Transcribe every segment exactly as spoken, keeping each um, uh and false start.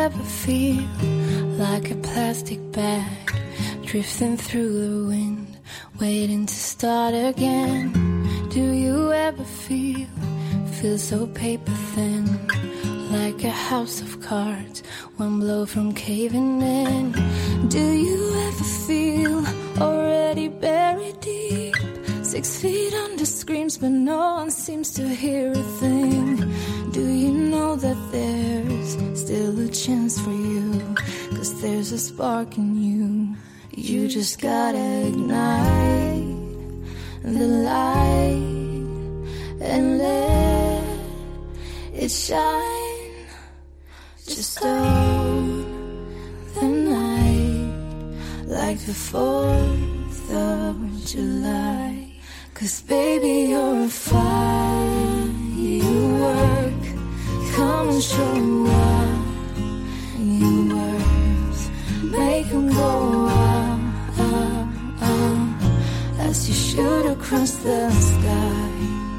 ever feel like a plastic bag drifting through the wind, waiting to start again? Do you ever feel, feel so paper thin, like a house of cards, one blow from caving in? Do you ever feel already buried deep, six feet under screams but no one seems to hear a thing? Do you know that there's still a chance for you, 'cause there's a spark in you? You just gotta ignite the light and let it shine. Just own the night like the fourth of July. 'Cause baby, you're a firework. Come and show me why you're worth. Make 'em go up, up, up, as you shoot across the sky.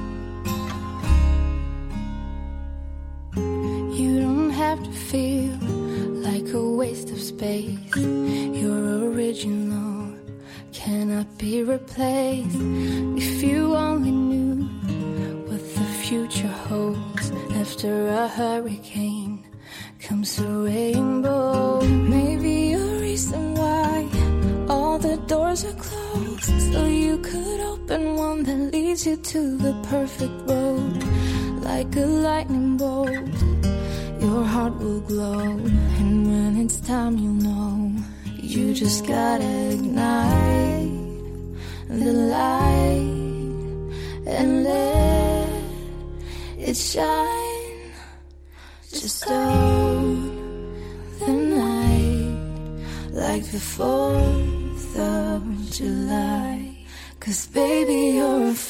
You don't have to feel like a waste of space. You're original, cannot be replaced. If you only knew what the future holds, after a hurricane comes a rainbow. Maybe a reason why all the doors are closed, so you could open one that leads you to the perfect road. Like a lightning bolt, your heart will glow, and when it's time you'll know. You just gotta ignite the light and let it shine. Just own the night like the fourth of July. 'Cause baby, you're a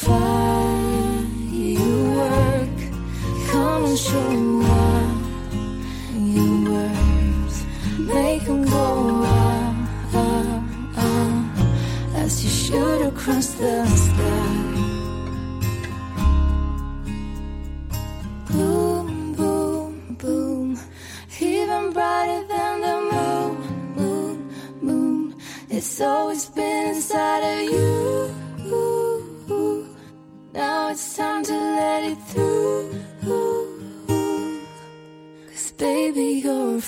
firework. Come and show me why you're worth. Make 'em go up, up, up, as you shoot across the sky. Boom, boom, boom, even brighter than the moon, moon, moon. It's always been inside of you. Now it's time to let it through. 'Cause baby, you're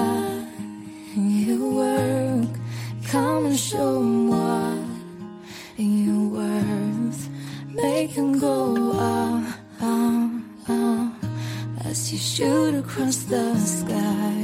firework. Come and show 'em what you're worth. Make 'em go up, up, up, as you shoot across the sky.